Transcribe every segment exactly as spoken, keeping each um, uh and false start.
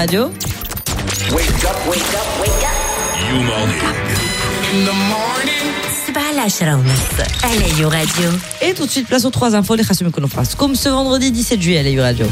Radio. Wake up, wake up, wake up. You morning. In the morning. سبعة العشرة ونص على يو راديو. Et tout de suite, place aux trois infos, les chasseurs qu'on fasse. Comme ce vendredi dix-sept juillet à la Radio.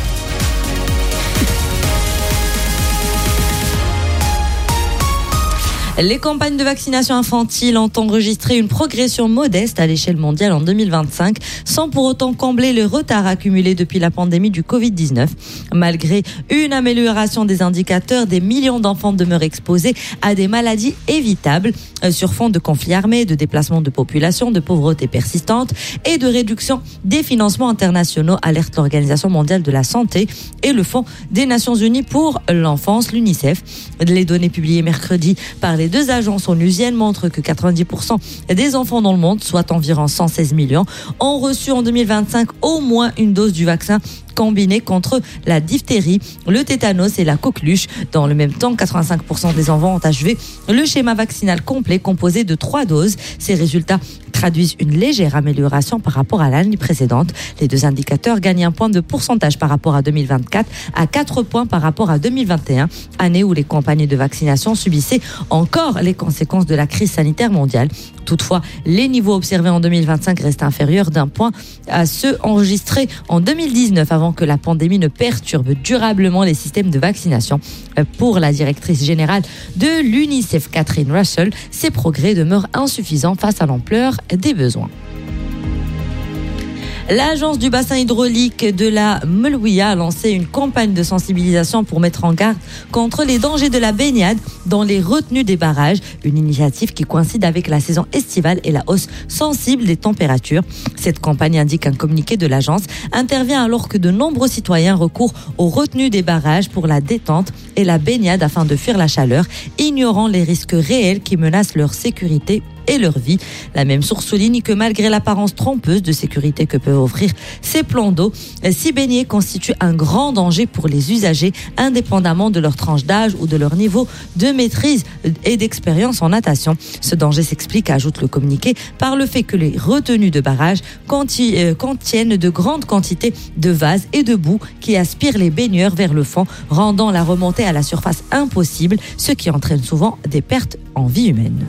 Les campagnes de vaccination infantile ont enregistré une progression modeste à l'échelle mondiale en deux mille vingt-cinq, sans pour autant combler le retard accumulé depuis la pandémie du covid dix-neuf. Malgré une amélioration des indicateurs, des millions d'enfants demeurent exposés à des maladies évitables sur fond de conflits armés, de déplacement de population, de pauvreté persistante et de réduction des financements internationaux, alerte l'Organisation mondiale de la santé et le Fonds des Nations Unies pour l'enfance, l'UNICEF. Les données publiées mercredi par les deux agences onusiennes montrent que quatre-vingt-dix pour cent des enfants dans le monde, soit environ cent seize millions, ont reçu en deux mille vingt-cinq au moins une dose du vaccin combiné contre la diphtérie, le tétanos et la coqueluche. Dans le même temps, quatre-vingt-cinq pour cent des enfants ont achevé le schéma vaccinal complet composé de trois doses. Ces résultats traduisent une légère amélioration par rapport à l'année précédente. Les deux indicateurs gagnent un point de pourcentage par rapport à deux mille vingt-quatre, à quatre points par rapport à deux mille vingt et un, année où les campagnes de vaccination subissaient encore les conséquences de la crise sanitaire mondiale. Toutefois, les niveaux observés en deux mille vingt-cinq restent inférieurs d'un point à ceux enregistrés en deux mille dix-neuf, avant que la pandémie ne perturbe durablement les systèmes de vaccination. Pour la directrice générale de l'UNICEF, Catherine Russell, ces progrès demeurent insuffisants face à l'ampleur des besoins. L'agence du bassin hydraulique de la Melouia a lancé une campagne de sensibilisation pour mettre en garde contre les dangers de la baignade dans les retenues des barrages, une initiative qui coïncide avec la saison estivale et la hausse sensible des températures. Cette campagne, indique un communiqué de l'agence, intervient alors que de nombreux citoyens recourent aux retenues des barrages pour la détente et la baignade afin de fuir la chaleur, ignorant les risques réels qui menacent leur sécurité et leur vie. La même source souligne que malgré l'apparence trompeuse de sécurité que peuvent offrir ces plans d'eau, s'y baigner constitue un grand danger pour les usagers, indépendamment de leur tranche d'âge ou de leur niveau de maîtrise et d'expérience en natation. Ce danger s'explique, ajoute le communiqué, par le fait que les retenues de barrage contiennent de grandes quantités de vase et de boue qui aspirent les baigneurs vers le fond, rendant la remontée à la surface impossible, ce qui entraîne souvent des pertes en vie humaine.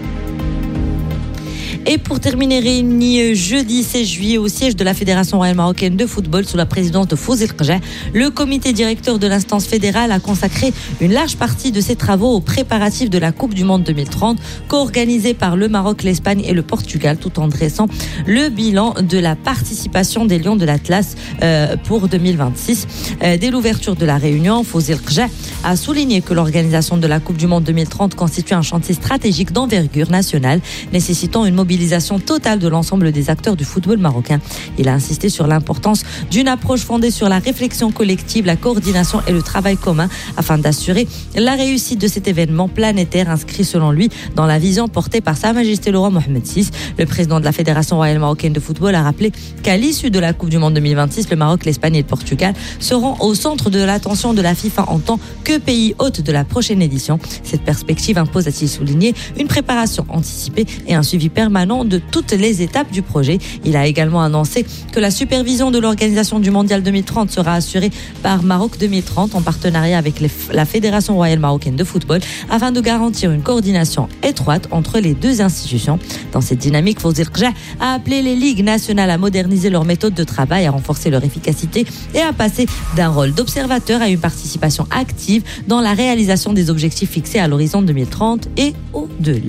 Et pour terminer, réunis jeudi seize juillet au siège de la Fédération royale marocaine de football sous la présidence de Fawzi El-Qja, le comité directeur de l'instance fédérale a consacré une large partie de ses travaux aux préparatifs de la Coupe du Monde deux mille trente, co-organisée par le Maroc, l'Espagne et le Portugal, tout en dressant le bilan de la participation des Lions de l'Atlas euh, pour deux mille vingt-six. Euh, dès l'ouverture de la réunion, Fawzi El-Qja a souligné que l'organisation de la Coupe du Monde deux mille trente constitue un chantier stratégique d'envergure nationale, nécessitant une mobilisation totale de l'ensemble des acteurs du football marocain. Il a insisté sur l'importance d'une approche fondée sur la réflexion collective, la coordination et le travail commun afin d'assurer la réussite de cet événement planétaire inscrit selon lui dans la vision portée par Sa Majesté le roi Mohammed six. Le président de la Fédération royale marocaine de football a rappelé qu'à l'issue de la Coupe du Monde deux mille vingt-six, le Maroc, l'Espagne et le Portugal seront au centre de l'attention de la FIFA en tant que pays hôte de la prochaine édition. Cette perspective impose, a-t-il souligné, une préparation anticipée et un suivi permanent de toutes les étapes du projet. Il a également annoncé que la supervision de l'organisation du Mondial deux mille trente sera assurée par Maroc deux mille trente en partenariat avec les, la Fédération royale marocaine de football afin de garantir une coordination étroite entre les deux institutions. Dans cette dynamique, Fawzi El-Qja a appelé les ligues nationales à moderniser leur méthode de travail, à renforcer leur efficacité et à passer d'un rôle d'observateur à une participation active dans la réalisation des objectifs fixés à l'horizon deux mille trente et au-delà.